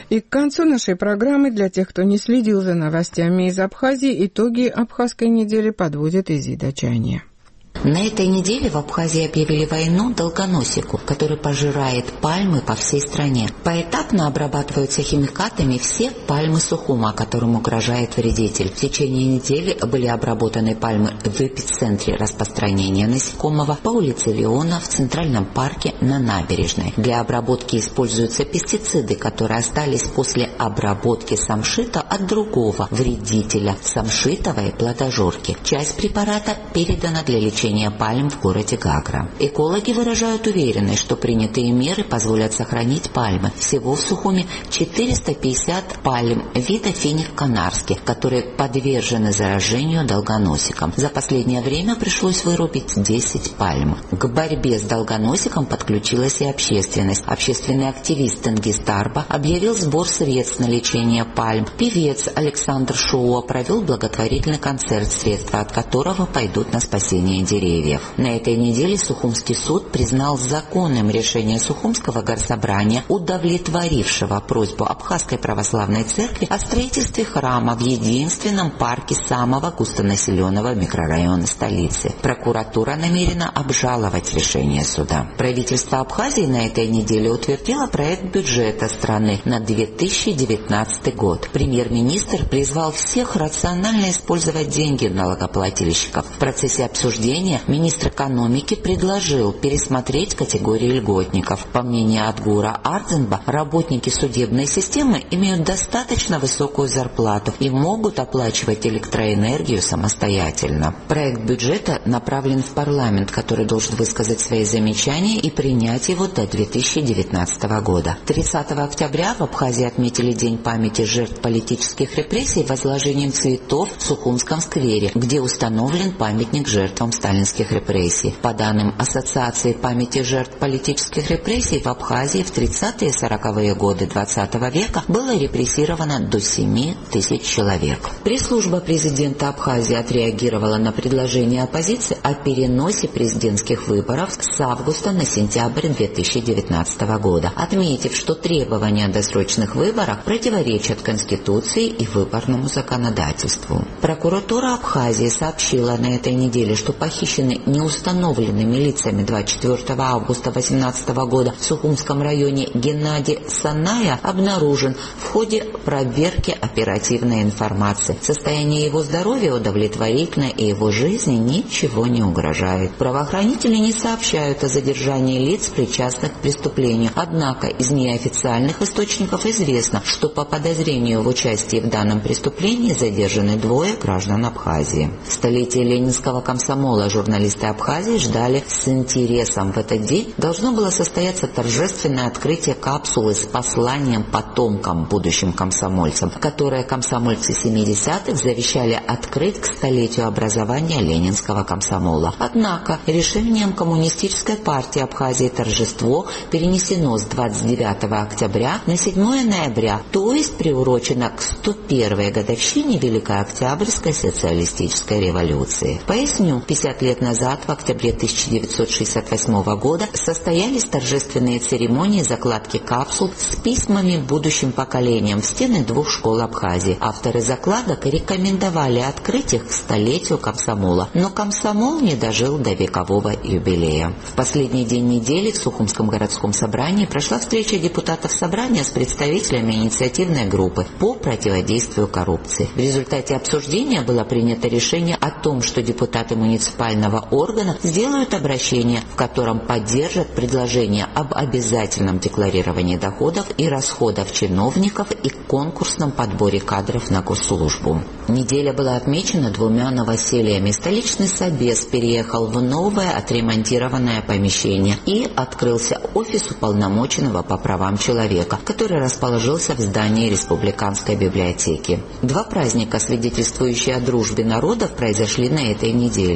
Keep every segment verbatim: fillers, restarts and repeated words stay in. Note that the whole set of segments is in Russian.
И к концу нашей программы, для тех, кто не следил за новостями из Абхазии, итоги Абхазской недели подводит Изида Чайния. На этой неделе в Абхазии объявили войну долгоносику, который пожирает пальмы по всей стране. Поэтапно обрабатываются химикатами все пальмы Сухума, которым угрожает вредитель. В течение недели были обработаны пальмы в эпицентре распространения насекомого по улице Леона, в Центральном парке, на набережной. Для обработки используются пестициды, которые остались после обработки самшита от другого вредителя – самшитовой плодожорки. Часть препарата передана для лечения пальм в городе Гагра. Экологи выражают уверенность, что принятые меры позволят сохранить пальмы. Всего в Сухуме четыреста пятьдесят пальм вида финик канарских, которые подвержены заражению долгоносиком. За последнее время пришлось вырубить десять пальм. К борьбе с долгоносиком подключилась и общественность. Общественный активист Тенгиз Тарба объявил сбор средств на лечение пальм. Певец Александр Шоуа провел благотворительный концерт, средства от которого пойдут на спасение деревьев. деревьев. На этой неделе Сухумский суд признал законным решение Сухумского горсобрания, удовлетворившего просьбу Абхазской православной церкви о строительстве храма в единственном парке самого густонаселенного микрорайона столицы. Прокуратура намерена обжаловать решение суда. Правительство Абхазии на этой неделе утвердило проект бюджета страны на две тысячи девятнадцатый год. Премьер-министр призвал всех рационально использовать деньги налогоплательщиков. В процессе обсуждения министр экономики предложил пересмотреть категории льготников. По мнению Адгура Ардзенба, работники судебной системы имеют достаточно высокую зарплату и могут оплачивать электроэнергию самостоятельно. Проект бюджета направлен в парламент, который должен высказать свои замечания и принять его до две тысячи девятнадцатого года. тридцатого октября в Абхазии отметили День памяти жертв политических репрессий возложением цветов в Сухумском сквере, где установлен памятник жертвам сталинских репрессий. По данным Ассоциации памяти жертв политических репрессий, в Абхазии в тридцатые и сороковые годы двадцатого века было репрессировано до семи тысяч человек. Пресс-служба президента Абхазии отреагировала на предложение оппозиции о переносе президентских выборов с августа на сентябрь две тысячи девятнадцатого года, отметив, что требования о досрочных выборах противоречат Конституции и выборному законодательству. Прокуратура Абхазии сообщила на этой неделе, что похищенный неустановленными лицами двадцать четвёртого августа две тысячи восемнадцатого года в Сухумском районе Геннадий Саная обнаружен в ходе проверки оперативной информации. Состояние его здоровья удовлетворительно, и его жизни ничего не угрожает. Правоохранители не сообщают о задержании лиц, причастных к преступлению. Однако из неофициальных источников известно, что по подозрению в участии в данном преступлении задержаны двое граждан Абхазии. Столетие ленинского комсомола журналисты Абхазии ждали с интересом. В этот день должно было состояться торжественное открытие капсулы с посланием потомкам, будущим комсомольцам, которое комсомольцы семидесятых завещали открыть к столетию образования ленинского комсомола. Однако решением Коммунистической партии Абхазии торжество перенесено с двадцать девятого октября на седьмое ноября, то есть приурочено к сто первой годовщине Великой Октябрьской социалистической революции. Поясню, пятьдесят лет назад, в октябре тысяча девятьсот шестьдесят восьмого года, состоялись торжественные церемонии закладки капсул с письмами будущим поколениям в стены двух школ Абхазии. Авторы закладок рекомендовали открыть их к столетию комсомола, но комсомол не дожил до векового юбилея. В последний день недели в Сухумском городском собрании прошла встреча депутатов собрания с представителями инициативной группы по противодействию коррупции. В результате обсуждения было принято решение о том, что депутаты муниципального органа сделают обращение, в котором поддержат предложение об обязательном декларировании доходов и расходов чиновников и конкурсном подборе кадров на госслужбу. Неделя была отмечена двумя новоселиями. Столичный собес переехал в новое отремонтированное помещение и открылся офис уполномоченного по правам человека, который расположился в здании Республиканской библиотеки. Два праздника, свидетельствующие о дружбе народов, произошли на этой неделе. Абхазская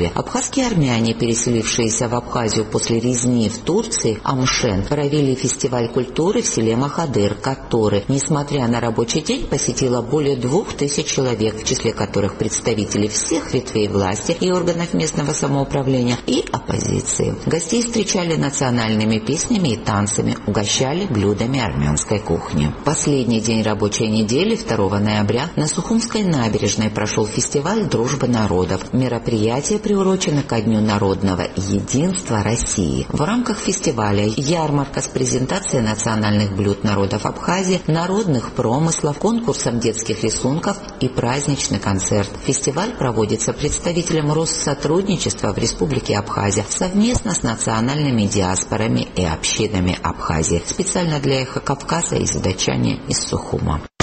Абхазские армяне, переселившиеся в Абхазию после резни в Турции, Амшен, провели фестиваль культуры в селе Махадыр, который, несмотря на рабочий день, посетило более двух тысяч человек, в числе которых представители всех ветвей власти и органов местного самоуправления и оппозиции. Гостей встречали национальными песнями и танцами, угощали блюдами армянской кухни. Последний день рабочей недели, второго ноября, на Сухумской набережной прошел фестиваль «Дружба народов». Мероприятие приурочено ко Дню народного единства России. В рамках фестиваля ярмарка с презентацией национальных блюд народов Абхазии, народных промыслов, конкурсом детских рисунков и праздничный концерт. Фестиваль проводится представителем Россотрудничества в Республике Абхазия совместно с национальными диаспорами и общинами Абхазии. Специально для «Эхо Кавказа» из датчане из Сухума.